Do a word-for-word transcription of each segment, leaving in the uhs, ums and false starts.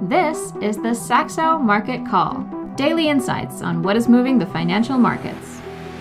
This is the Saxo Market Call, daily insights on what is moving the financial markets.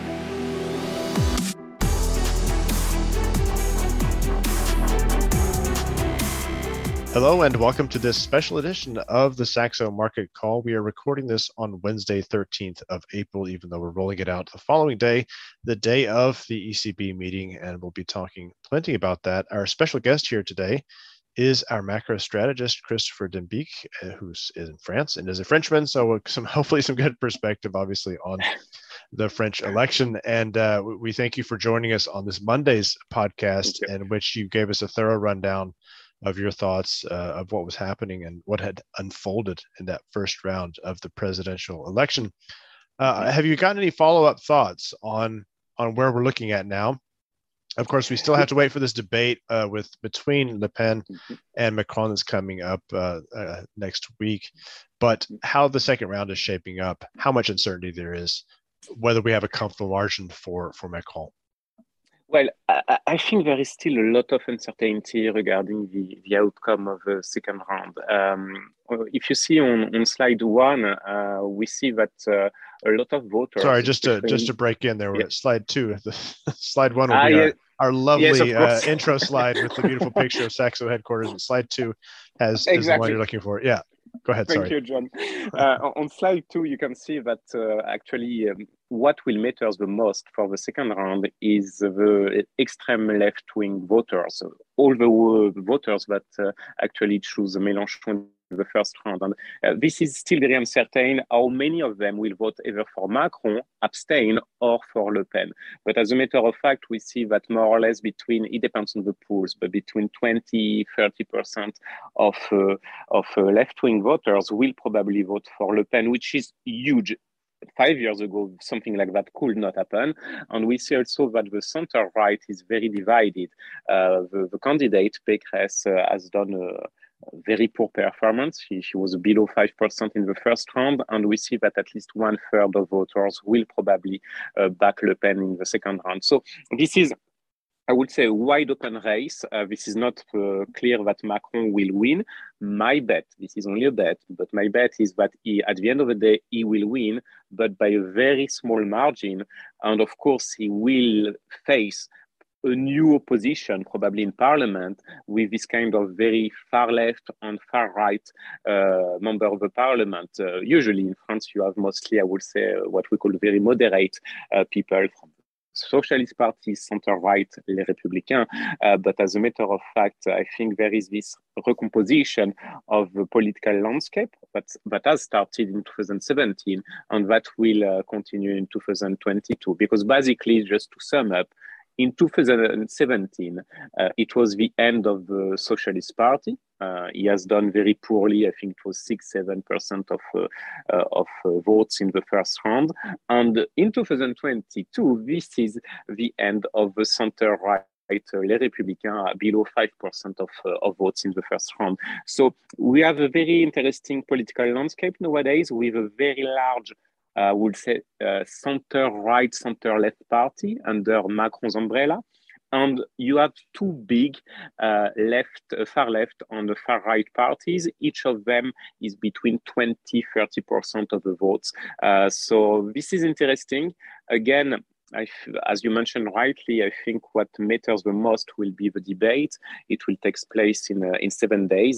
Hello and welcome to this special edition of the Saxo Market Call. We are recording this on Wednesday, thirteenth of April, even though we're rolling it out the following day, the day of the E C B meeting, and we'll be talking plenty about that. Our special guest here today is our macro strategist, Christopher Dembic, who's in France and is a Frenchman, so some hopefully some good perspective, obviously, on the French election. And uh, we thank you for joining us on this Monday's podcast, in which you gave us a thorough rundown of your thoughts uh, of what was happening and what had unfolded in that first round of the presidential election. Uh, have you got any follow-up thoughts on on where we're looking at now? Of course, we still have to wait for this debate uh, with between Le Pen and Macron that's coming up uh, uh, next week. But how the second round is shaping up, how much uncertainty there is, whether we have a comfortable margin for, for Macron. Well, I, I think there is still a lot of uncertainty regarding the, the outcome of the second round. Um, if you see on, on slide one, uh, we see that uh, a lot of voters... Sorry, just to just to break in there, we're yeah. at slide two. The, slide one will ah, be yeah. our, our lovely yes, uh, intro slide with the beautiful picture of Saxo headquarters. And slide two has exactly. is the one you're looking for. Yeah. Go ahead, Thank sorry. you, John. Uh, on slide two, you can see that uh, actually um, what will matter the most for the second round is the extreme left-wing voters, all the uh, voters that uh, actually choose Mélenchon in the first round. And uh, this is still very uncertain how many of them will vote either for Macron, abstain, or for Le Pen. But as a matter of fact, we see that more or less between, it depends on the polls, but between twenty, thirty percent of, uh, of uh, left-wing voters will probably vote for Le Pen, which is huge. Five years ago, something like that could not happen. And we see also that the center-right is very divided. Uh, the, the candidate, Pécresse, uh, has done a very poor performance. She, she was below five percent in the first round, and we see that at least one third of voters will probably uh, back Le Pen in the second round. So this is, I would say, a wide open race. Uh, this is not uh, clear that Macron will win. My bet, this is only a bet, but my bet is that he, at the end of the day, he will win, but by a very small margin. And of course, he will face a new opposition, probably in parliament, with this kind of very far left and far right uh, member of the parliament. Uh, usually in France, you have mostly, I would say, uh, what we call very moderate uh, people from Socialist Party, center-right, Les Républicains. Uh, but as a matter of fact, I think there is this recomposition of the political landscape that, that has started in two thousand seventeen and that will uh, continue in two thousand twenty-two. Because basically, just to sum up, in two thousand seventeen, uh, it was the end of the Socialist Party. Uh, he has done very poorly. I think it was six, seven percent of uh, uh, of uh, votes in the first round. And in two thousand twenty-two, this is the end of the center-right. Uh, Les Républicains below five percent of, uh, of votes in the first round. So we have a very interesting political landscape nowadays with a very large I uh, would say uh, center-right, center-left party under Macron's umbrella. And you have two big uh, left, uh, far left and the far right parties. Each of them is between twenty, thirty percent of the votes. Uh, so this is interesting. Again, I, as you mentioned rightly, I think what matters the most will be the debate. It will take place in uh, in seven days.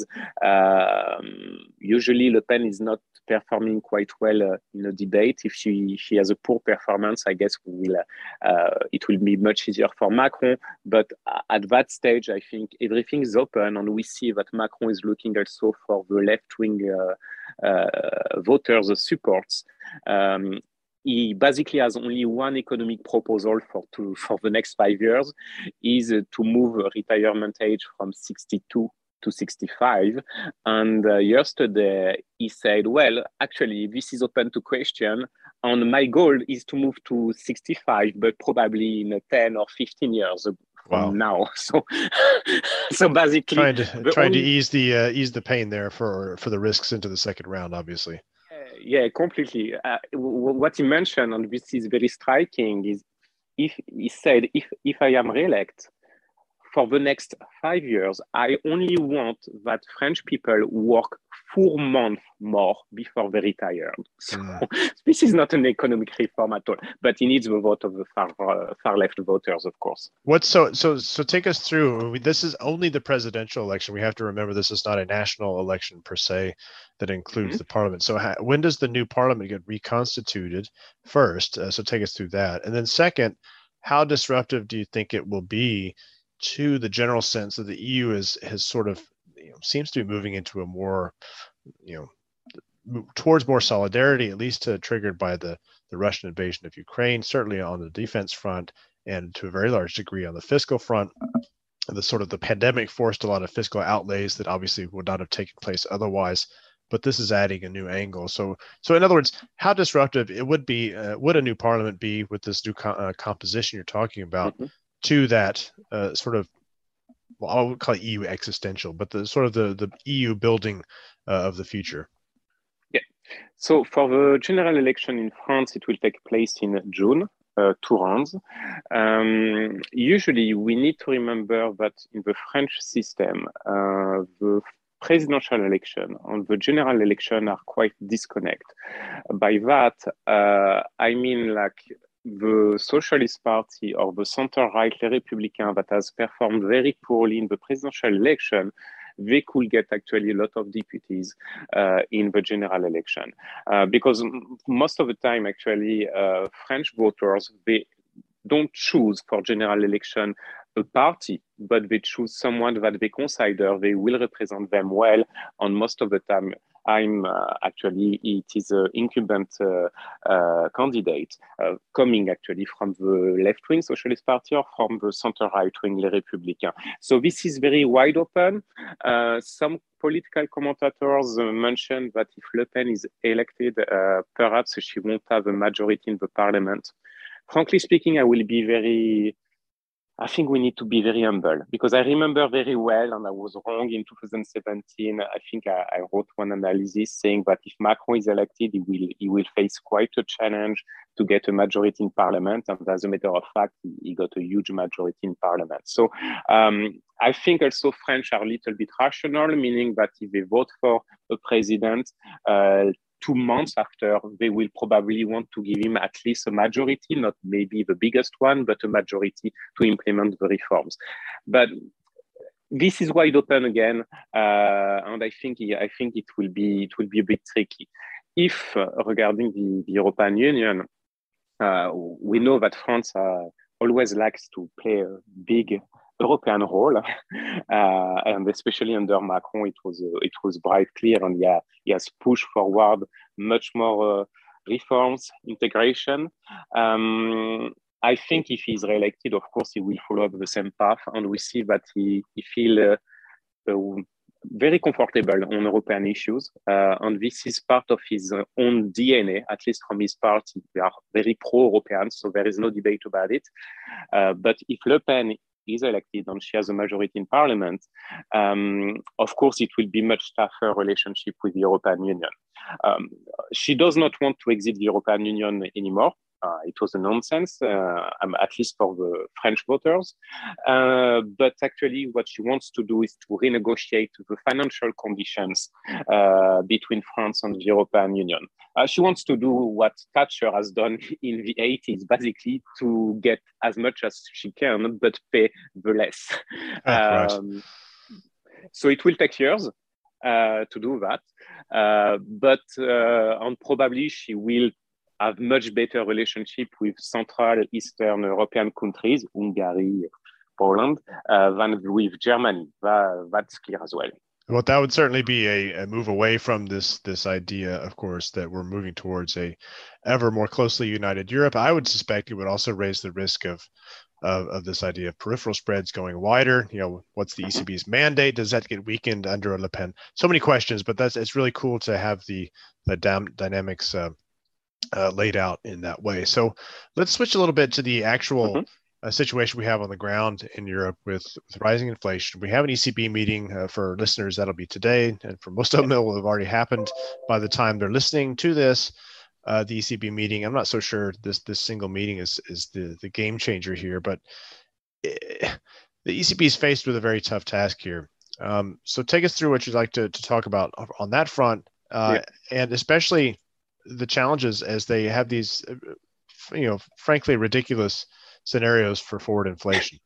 Um, usually, Le Pen is not performing quite well uh, in a debate. If she she has a poor performance, I guess we will. Uh, uh, it will be much easier for Macron. But at that stage, I think everything is open, and we see that Macron is looking also for the left-wing uh, uh, voters' supports. Um, He basically has only one economic proposal for to, for the next five years, is uh, to move retirement age from sixty-two to sixty-five. And uh, yesterday he said, well, actually, this is open to question. And my goal is to move to sixty-five, but probably in ten or fifteen years from wow. now. So, so basically, trying to trying only... to ease the uh, ease the pain there for for the risks into the second round, obviously. Yeah, completely. Uh, what he mentioned, and this is very striking, is if he said, if if I am re-elected for the next five years, I only want that French people work four months more before they retired. So mm. this is not an economic reform at all, but he needs the vote of the far uh, far left voters, of course. What's so so so take us through. This is only the presidential election. We have to remember this is not a national election per se that includes mm-hmm. the parliament. So ha- when does the new parliament get reconstituted first? Uh, so take us through that. And then second, how disruptive do you think it will be to the general sense that the E U is has sort of, you know, seems to be moving into a more, you know, towards more solidarity, at least uh, triggered by the, the Russian invasion of Ukraine, certainly on the defense front, and to a very large degree on the fiscal front. The sort of the pandemic forced a lot of fiscal outlays that obviously would not have taken place otherwise, but this is adding a new angle. So, so in other words, how disruptive it would be, uh, would a new parliament be with this new co- uh, composition you're talking about mm-hmm. to that uh, sort of, well, I would call it E U existential, but the sort of the, the E U building uh, of the future? Yeah. So for the general election in France, it will take place in June, uh, two rounds. Um, usually, we need to remember that in the French system, uh, the presidential election and the general election are quite disconnected. By that, uh, I mean like the Socialist Party or the center-right, Les Républicains, that has performed very poorly in the presidential election, they could get actually a lot of deputies uh, in the general election. Uh, because most of the time, actually, uh, French voters, they don't choose for general election a party, but they choose someone that they consider they will represent them well. And most of the time, I'm uh, actually, it is an incumbent uh, uh, candidate uh, coming actually from the left-wing Socialist Party or from the center-right-wing Les Républicains. So this is very wide open. Uh, some political commentators uh, mentioned that if Le Pen is elected, uh, perhaps she won't have a majority in the parliament. Frankly speaking, I will be very, I think we need to be very humble, because I remember very well, and I was wrong in two thousand seventeen. I think I, I wrote one analysis saying that if Macron is elected, he will he will face quite a challenge to get a majority in parliament. And as a matter of fact, he got a huge majority in parliament. So um, I think also French are a little bit rational, meaning that if they vote for a president, uh, two months after, they will probably want to give him at least a majority, not maybe the biggest one, but a majority to implement the reforms. But this is wide open again, uh, and I think I think it will be it will be a bit tricky. If uh, regarding the, the European Union, uh, we know that France uh, always likes to play a big European role, uh, and especially under Macron, it was uh, it was bright clear, and yeah, he has pushed forward much more uh, reforms, integration. Um, I think if he's re-elected, of course, he will follow up the same path, and we see that he he feels uh, uh, very comfortable on European issues, uh, and this is part of his own D N A, at least from his party. They are very pro-European, so there is no debate about it. Uh, but if Le Pen is elected and she has a majority in parliament, um, of course, it will be much tougher relationship with the European Union. Um, she does not want to exit the European Union anymore. Uh, it was a nonsense, uh, um, at least for the French voters. Uh, but actually, what she wants to do is to renegotiate the financial conditions uh, between France and the European Union. Uh, she wants to do what Thatcher has done in the eighties, basically to get as much as she can, but pay the less. Oh, um, right. So it will take years uh, to do that. Uh, but uh, and probably she will have much better relationship with Central Eastern European countries, Hungary, Poland, uh, than with Germany. That, that's clear as well. Well, that would certainly be a, a move away from this this idea, of course, that we're moving towards a ever more closely united Europe. I would suspect it would also raise the risk of of, of this idea of peripheral spreads going wider. You know, what's the E C B's mandate? Does that get weakened under Le Pen? So many questions, but that's it's really cool to have the the dam- dynamics uh, uh, laid out in that way. So let's switch a little bit to the actual mm-hmm. uh, situation we have on the ground in Europe with, with rising inflation. We have an E C B meeting uh, for listeners. That'll be today, and for most of them, it will have already happened by the time they're listening to this. Uh, the E C B meeting. I'm not so sure this this single meeting is is the the game changer here, but it, the E C B is faced with a very tough task here. Um, so take us through what you'd like to, to talk about on that front, uh, yeah. and especially the challenges as they have these, you know, frankly, ridiculous scenarios for forward inflation.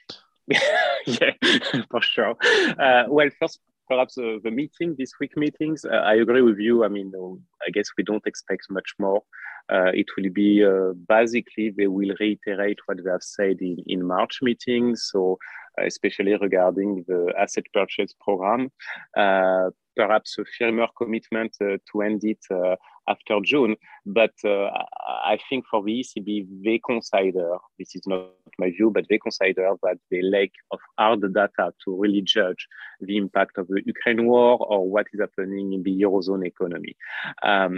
Yeah, for sure. Uh, well, first, perhaps uh, the meeting, this week meetings, uh, I agree with you. I mean, uh, I guess we don't expect much more. Uh, it will be uh, basically, they will reiterate what they have said in, in March meetings. So uh, especially regarding the asset purchase program, uh, perhaps a firmer commitment uh, to end it uh, after June. But uh, I think for the E C B, they consider, this is not my view, but they consider that the lack of hard data to really judge the impact of the Ukraine war or what is happening in the Eurozone economy. Um,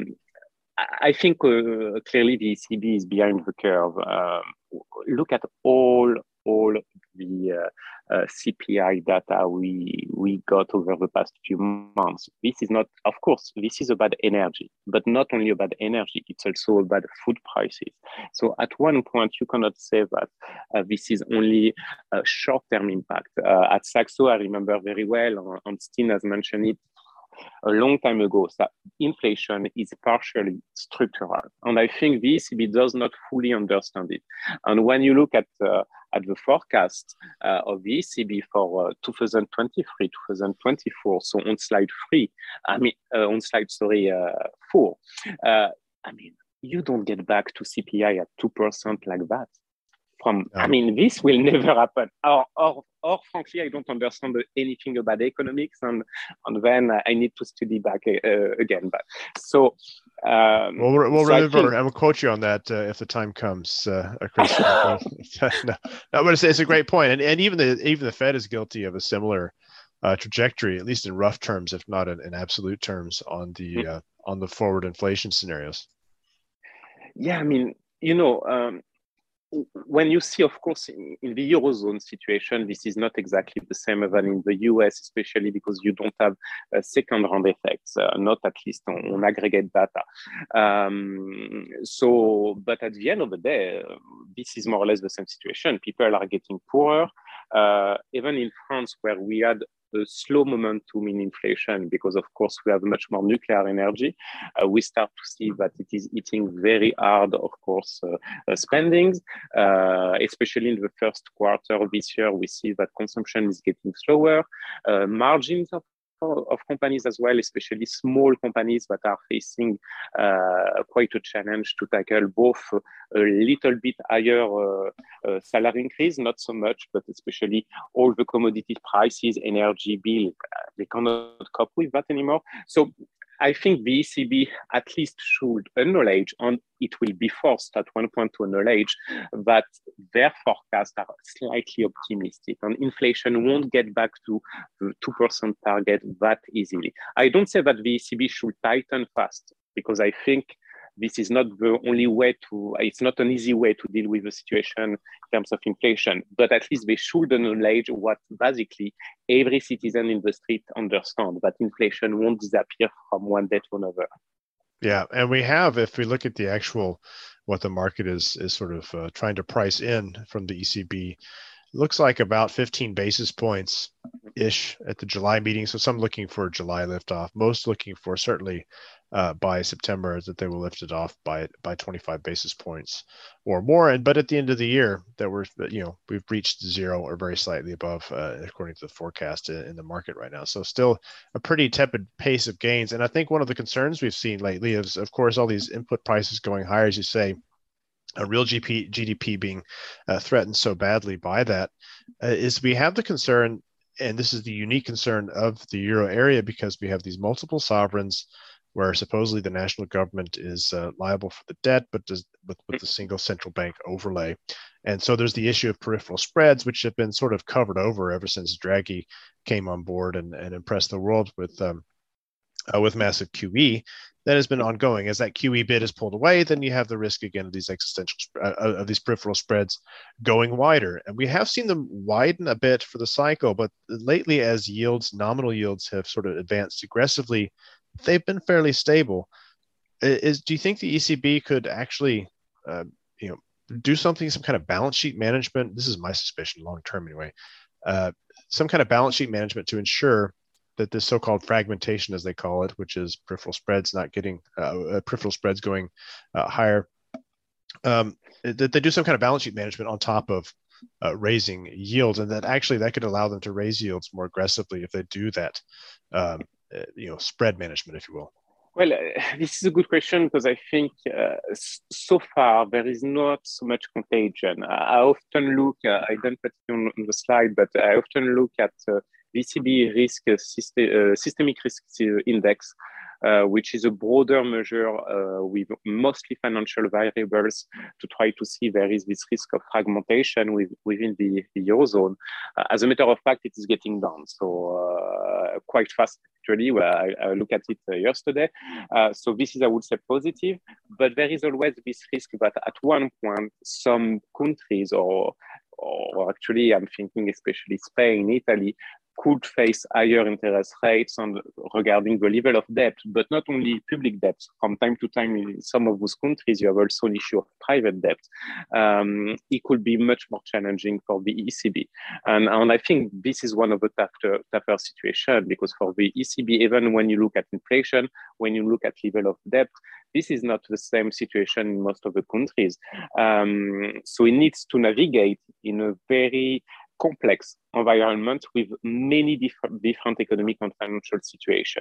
I think uh, clearly the E C B is behind the curve. Um, look at all all the uh, uh, C P I data we we got over the past few months. This is not, of course, this is about energy, but not only about energy. It's also about food prices. So at one point, you cannot say that uh, this is only a short-term impact. Uh, at Saxo, I remember very well, and Steen has mentioned it a long time ago, that inflation is partially structural. And I think the E C B does not fully understand it. And when you look at uh, at the forecast uh, of the E C B for uh, twenty twenty-three, twenty twenty-four, so on slide three, I mean, uh, on slide, sorry, uh, four, uh, I mean, you don't get back to C P I at two percent like that. From, I mean, this will never happen. Or, or, or frankly, I don't understand anything about economics, and and then I need to study back uh, again. But so, um, well, we'll, we'll so remember. think, I will quote you on that uh, if the time comes, uh, Chris. no, no, but it's, it's a great point, and and even the even the Fed is guilty of a similar uh, trajectory, at least in rough terms, if not in, in absolute terms, on the uh, on the forward inflation scenarios. Yeah, I mean, you know. Um, When you see, of course, in, in the Eurozone situation, this is not exactly the same than in the U S, especially because you don't have uh, second-round effects, uh, not at least on, on aggregate data. Um, so, but at the end of the day, uh, this is more or less the same situation. People are getting poorer. Uh, even in France, where we had a slow momentum in inflation, because of course we have much more nuclear energy, uh, we start to see that it is eating very hard, of course, uh, uh, spendings, uh, especially in the first quarter of this year. We see that consumption is getting slower, uh, margins of of companies as well, especially small companies that are facing uh, quite a challenge to tackle both a little bit higher uh, uh, salary increase, not so much, but especially all the commodity prices, energy bill, uh, they cannot cope with that anymore. So I think the E C B at least should acknowledge, and it will be forced at one point to acknowledge, that their forecasts are slightly optimistic and inflation won't get back to the two percent target that easily. I don't say that the E C B should tighten fast, because I think this is not the only way to, it's not an easy way to deal with the situation in terms of inflation, but at least they should acknowledge what basically every citizen in the street understands, that inflation won't disappear from one day to another. Yeah, and we have, if we look at the actual, what the market is is sort of uh, trying to price in from the E C B, looks like about fifteen basis points ish at the July meeting. So some looking for July liftoff, most looking for certainly uh, by September that they will lift it off by by twenty-five basis points or more. And but at the end of the year, that we're you know we've reached zero or very slightly above uh, according to the forecast in, in the market right now. So still a pretty tepid pace of gains. And I think one of the concerns we've seen lately is, of course, all these input prices going higher, as you say. A real G D P being uh, threatened so badly by that uh, is we have the concern, and this is the unique concern of the euro area, because we have these multiple sovereigns where supposedly the national government is uh, liable for the debt, but does with, with the single central bank overlay. And so there's the issue of peripheral spreads, which have been sort of covered over ever since Draghi came on board and, and impressed the world with um, uh, with massive Q E. That has been ongoing. As that Q E bid is pulled away, then you have the risk again of these existential uh, of these peripheral spreads going wider. And we have seen them widen a bit for the cycle, but lately, as yields, nominal yields, have sort of advanced aggressively, they've been fairly stable. Is do you think the E C B could actually, uh, you know, do something, some kind of balance sheet management? This is my suspicion, long term anyway. Uh, some kind of balance sheet management to ensure that this so-called fragmentation, as they call it, which is peripheral spreads not getting uh, peripheral spreads going uh, higher, um, that they do some kind of balance sheet management on top of uh, raising yields, and that actually that could allow them to raise yields more aggressively if they do that, um, uh, you know, spread management, if you will. Well, uh, this is a good question because I think uh, so far there is not so much contagion. I often look, uh, I don't put it on, on the slide, but I often look at uh, V C B risk uh, system, uh, systemic risk index, uh, which is a broader measure uh, with mostly financial variables to try to see there is this risk of fragmentation with, within the, the Eurozone. Uh, as a matter of fact, it is getting down, so uh, quite fast. Actually, well, I, I look at it uh, yesterday. Uh, so this is, I would say, positive, but there is always this risk that at one point, some countries, or, or actually I'm thinking especially Spain, Italy, could face higher interest rates and regarding the level of debt, but not only public debt. From time to time, in some of those countries, you have also an issue of private debt. Um, it could be much more challenging for the E C B. And, and I think this is one of the tougher, tougher situations, because for the E C B, even when you look at inflation, when you look at level of debt, this is not the same situation in most of the countries. Um, so it needs to navigate in a very complex environment with many different, different economic and financial situations.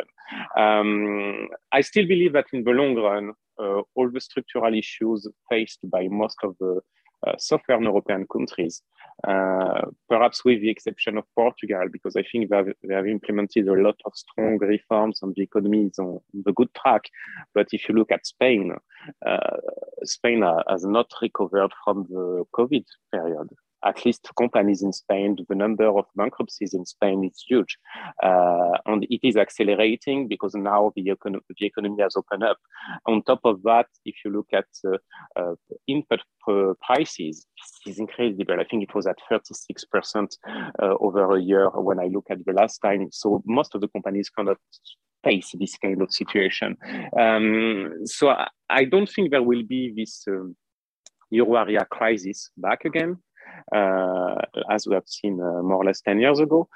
Um, I still believe that in the long run, uh, all the structural issues faced by most of the uh, Southern European countries, uh, perhaps with the exception of Portugal, because I think they have, they have implemented a lot of strong reforms and the economy is on the good track. But if you look at Spain, uh, Spain has not recovered from the COVID period. At least companies in Spain, the number of bankruptcies in Spain is huge. Uh, and it is accelerating because now the, econ- the economy has opened up. On top of that, if you look at uh, uh, input prices, it's incredible. I think it was at thirty-six percent uh, over a year when I look at the last time. So most of the companies cannot face this kind of situation. Um, so I, I don't think there will be this um, euro area crisis back again. Uh, as we have seen uh, more or less ten years ago.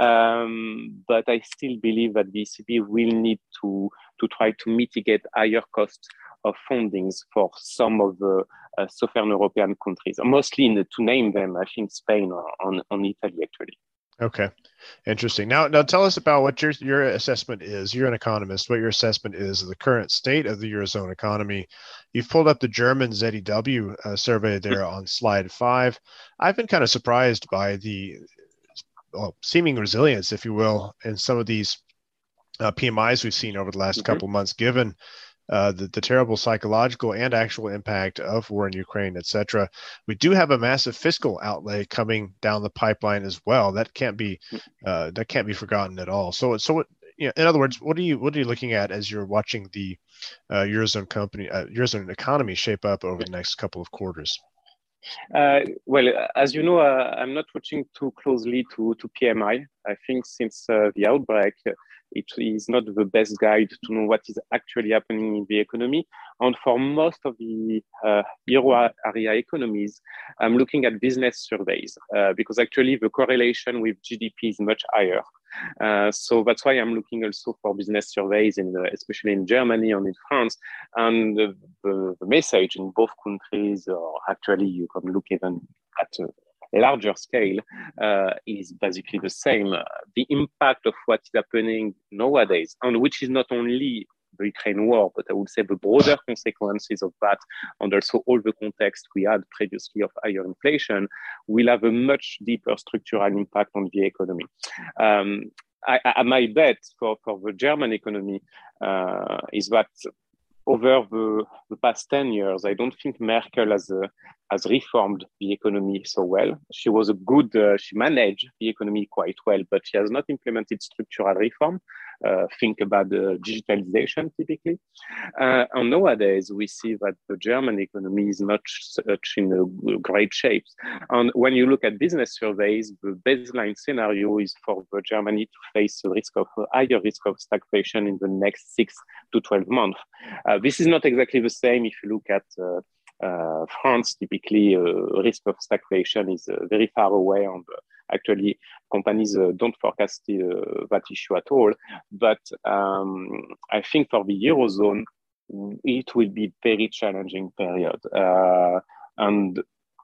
Um, but I still believe that the E C B will need to, to try to mitigate higher costs of fundings for some of the uh, Southern European countries, mostly in the, to name them, I think Spain or on, on Italy, actually. Okay, interesting. Now, now tell us about what your your assessment is. You're an economist. What your assessment is of the current state of the Eurozone economy. You've pulled up the German Z E W uh, survey there on slide five. I've been kind of surprised by the well, seeming resilience, if you will, in some of these uh, P M Is we've seen over the last mm-hmm. couple of months, given Uh, the, the terrible psychological and actual impact of war in Ukraine, et cetera. We do have a massive fiscal outlay coming down the pipeline as well. That can't be uh, that can't be forgotten at all. So, so what, you know, in other words, what are you what are you looking at as you're watching the uh, Eurozone company uh, Eurozone economy shape up over the next couple of quarters? Uh, well, as you know, uh, I'm not watching too closely to, to P M I. I think since uh, the outbreak, it is not the best guide to know what is actually happening in the economy. And for most of the uh, euro area economies, I'm looking at business surveys uh, because actually the correlation with G D P is much higher. Uh, so that's why I'm looking also for business surveys, in the, especially in Germany and in France. And the, the, the message in both countries, or actually you can look even at a larger scale, uh, is basically the same. Uh, the impact of what is happening nowadays, and which is not only the Ukraine war, but I would say the broader consequences of that, and also all the context we had previously of higher inflation, will have a much deeper structural impact on the economy. Um, I, I, my bet for, for the German economy uh, is that over the, the past ten years, I don't think Merkel has, uh, has reformed the economy so well. She was a good, uh, she managed the economy quite well, but she has not implemented structural reform. Uh, think about the digitalization typically. Uh, and nowadays, we see that the German economy is not such in a great shape. And when you look at business surveys, the baseline scenario is for Germany to face a risk of a higher risk of stagflation in the next six to twelve months. Uh, this is not exactly the same if you look at uh, uh, France, typically, uh, risk of stagflation is uh, very far away, and uh, actually, companies uh, don't forecast uh, that issue at all. But um, I think for the Eurozone, it will be very challenging period. Uh, and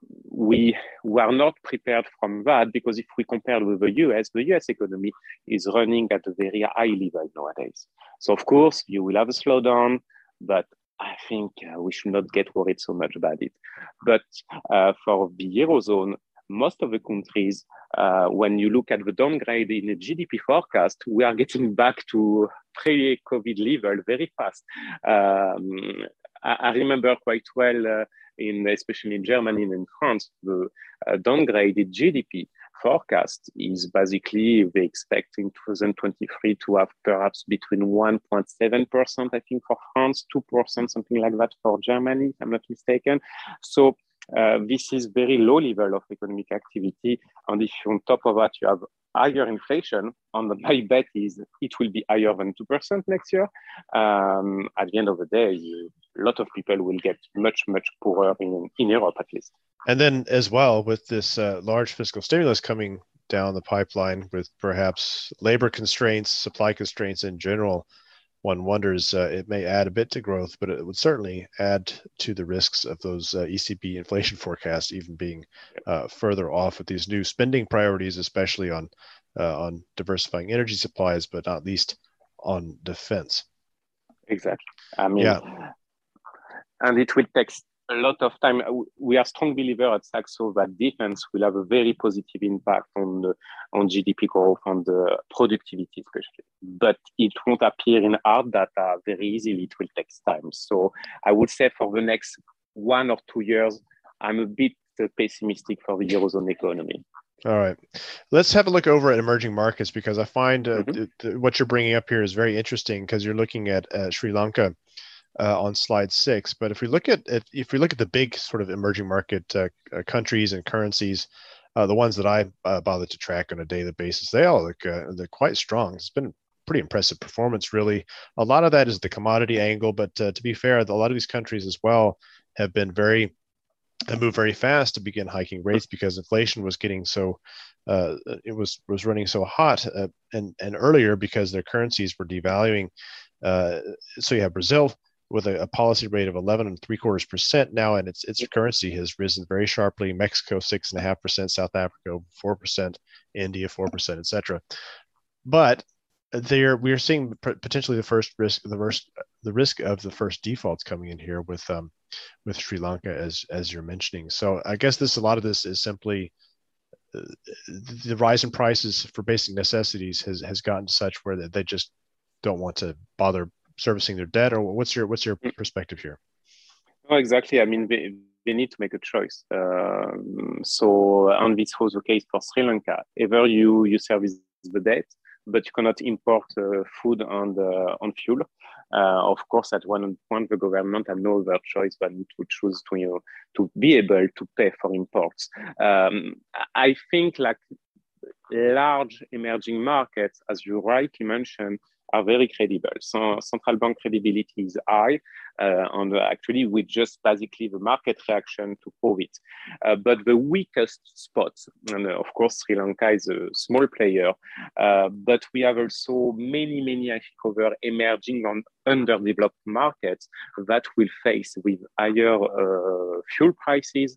we were not prepared from that, because if we compare with the U S, the U S economy is running at a very high level nowadays. So of course, you will have a slowdown, but I think uh, we should not get worried so much about it. But uh, for the Eurozone, most of the countries, uh, when you look at the downgrade in the G D P forecast, we are getting back to pre-COVID level very fast. Um, I, I remember quite well, uh, in especially in Germany and in France, the uh, downgraded G D P forecast is basically they expect in twenty twenty-three to have perhaps between one point seven percent, I think, for France, two percent, something like that for Germany, if I'm not mistaken. So uh, this is very low level of economic activity. And if on top of that, you have higher inflation, and my bet is it will be higher than two percent next year. Um, at the end of the day, you, a lot of people will get much, much poorer in, in Europe, at least. And then as well, with this uh, large fiscal stimulus coming down the pipeline, with perhaps labor constraints, supply constraints in general, one wonders uh, it may add a bit to growth, but it would certainly add to the risks of those uh, E C B inflation forecasts even being uh, further off with these new spending priorities, especially on uh, on diversifying energy supplies, but not least on defense. Exactly. I mean, yeah. And it will take a lot of time. We are strong believer at Saxo that defense will have a very positive impact on the, on G D P growth, on the productivity especially. But it won't appear in hard data very easily. It will take time. So I would say for the next one or two years, I'm a bit pessimistic for the Eurozone economy. All right. Let's have a look over at emerging markets, because I find uh, Mm-hmm. th- th- what you're bringing up here is very interesting, because you're looking at uh, Sri Lanka uh, on slide six. But if we look at, at if we look at the big sort of emerging market uh, uh, countries and currencies, uh, the ones that I uh, bother to track on a daily basis, they all look uh, they're quite strong. It's been pretty impressive performance, really. A lot of that is the commodity angle, but uh, to be fair, a lot of these countries as well have been very and moved very fast to begin hiking rates, because inflation was getting so uh, it was was running so hot uh, and and earlier, because their currencies were devaluing. Uh, so you have Brazil with a, a policy rate of eleven and three quarters percent now, and its its currency has risen very sharply. Mexico six and a half percent, South Africa four percent, India four percent, et cetera. But there we are seeing potentially the first risk, the first the risk of the first defaults coming in here with um with Sri Lanka, as as you're mentioning. So I guess this a lot of this is simply uh, the rise in prices for basic necessities has has gotten to such where they just don't want to bother servicing their debt. Or what's your what's your perspective here? No, exactly. I mean, they, they need to make a choice. Um, so, and this was the case for Sri Lanka. Either you you service the debt, but you cannot import uh, food and uh, on fuel. Uh, of course, at one point, the government had no other choice than to choose to, you know, to be able to pay for imports. Um, I think like large emerging markets, as you rightly mentioned, are very credible. So central bank credibility is high, uh, and actually we just basically the market reaction to prove it. Uh, but the weakest spots, and of course Sri Lanka is a small player, uh, but we have also many, many, I think, other emerging and underdeveloped markets that will face with higher uh, fuel prices,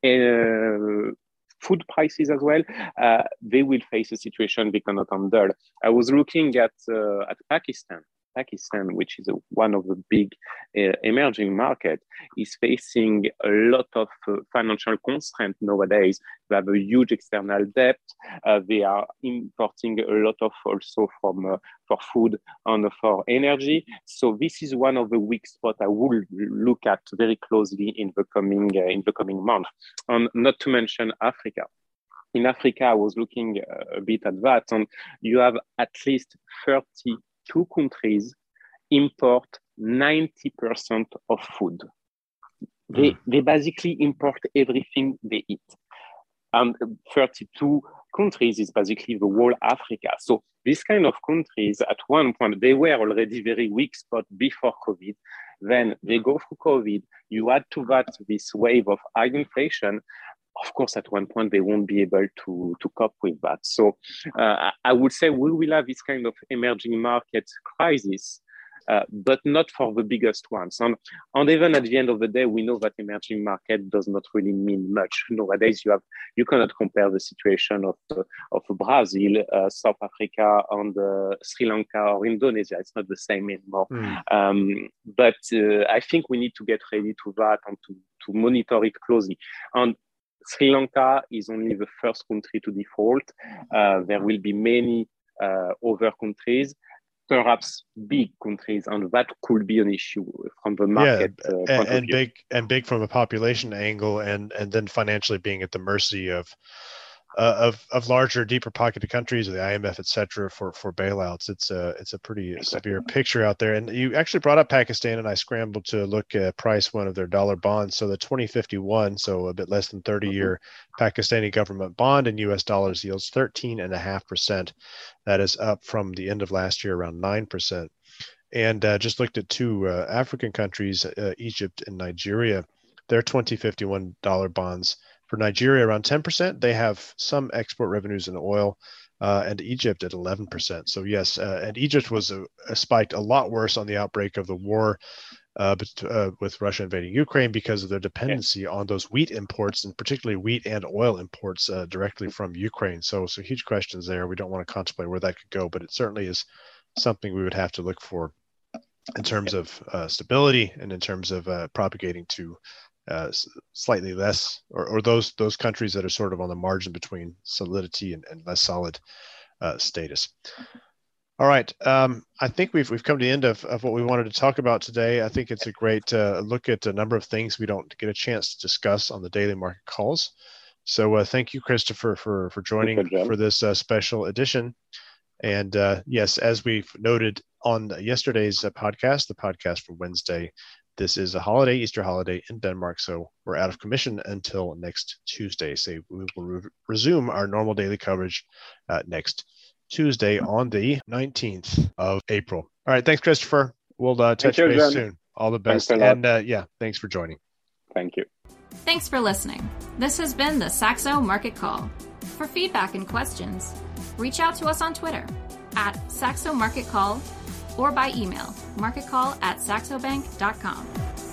uh, food prices as well. Uh, they will face a situation they cannot handle. I was looking at uh, at Pakistan. Pakistan, which is a, one of the big uh, emerging markets, is facing a lot of uh, financial constraints nowadays. They have a huge external debt. Uh, they are importing a lot of also from uh, for food and for energy. So this is one of the weak spots I will look at very closely in the coming uh, in the coming month. And not to mention Africa. In Africa, I was looking a bit at that, and you have at least thirty-two countries import ninety percent of food. They, mm. they basically import everything they eat. And thirty-two countries is basically the whole Africa. So these kind of countries, at one point, they were already very weak spot before COVID. Then they go through COVID. You add to that this wave of high inflation. Of course, at one point, they won't be able to, to cope with that. So uh, I would say we will have this kind of emerging market crisis, uh, but not for the biggest ones. And, and even at the end of the day, we know that emerging market does not really mean much. Nowadays, you have you cannot compare the situation of, uh, of Brazil, uh, South Africa, and uh, Sri Lanka or Indonesia. It's not the same anymore. Mm. Um, but uh, I think we need to get ready to that and to, to monitor it closely. And Sri Lanka is only the first country to default. Uh, there will be many uh, other countries, perhaps big countries, and that could be an issue from the market yeah, uh, and, point and of big and big from a population angle, and and then financially being at the mercy of uh, of of larger, deeper pocketed countries, or the I M F, et cetera, for for bailouts. It's a it's a pretty severe picture out there. And you actually brought up Pakistan, and I scrambled to look at price one of their dollar bonds. So the twenty fifty-one, so a bit less than thirty year Pakistani government bond in U S dollars yields thirteen and a half percent. That is up from the end of last year, around nine percent. And uh, just looked at two uh, African countries, uh, Egypt and Nigeria. Their twenty fifty-one dollar bonds. For Nigeria, around ten percent. They have some export revenues in oil, uh, and Egypt at eleven percent. So yes, uh, and Egypt was a, a spiked a lot worse on the outbreak of the war uh, but, uh, with Russia invading Ukraine because of their dependency yeah. on those wheat imports, and particularly wheat and oil imports uh, directly from Ukraine. So, so huge questions there. We don't want to contemplate where that could go, but it certainly is something we would have to look for in terms of uh, stability and in terms of uh, propagating to Uh, slightly less, or, or those those countries that are sort of on the margin between solidity and, and less solid uh, status. All right, um, I think we've we've come to the end of, of what we wanted to talk about today. I think it's a great uh, look at a number of things we don't get a chance to discuss on the daily market calls. So uh, thank you, Christopher, for for joining for this uh, special edition. And uh, yes, as we've noted on yesterday's uh, podcast, the podcast for Wednesday, this is a holiday, Easter holiday in Denmark, so we're out of commission until next Tuesday. So we will re- resume our normal daily coverage uh, next Tuesday on the nineteenth of April. All right, thanks, Christopher. We'll uh, touch you, base John. soon. All the best. And uh, yeah, thanks for joining. Thank you. Thanks for listening. This has been the Saxo Market Call. For feedback and questions, reach out to us on Twitter at Saxo Market Call or by email, marketcall at saxobank dot com.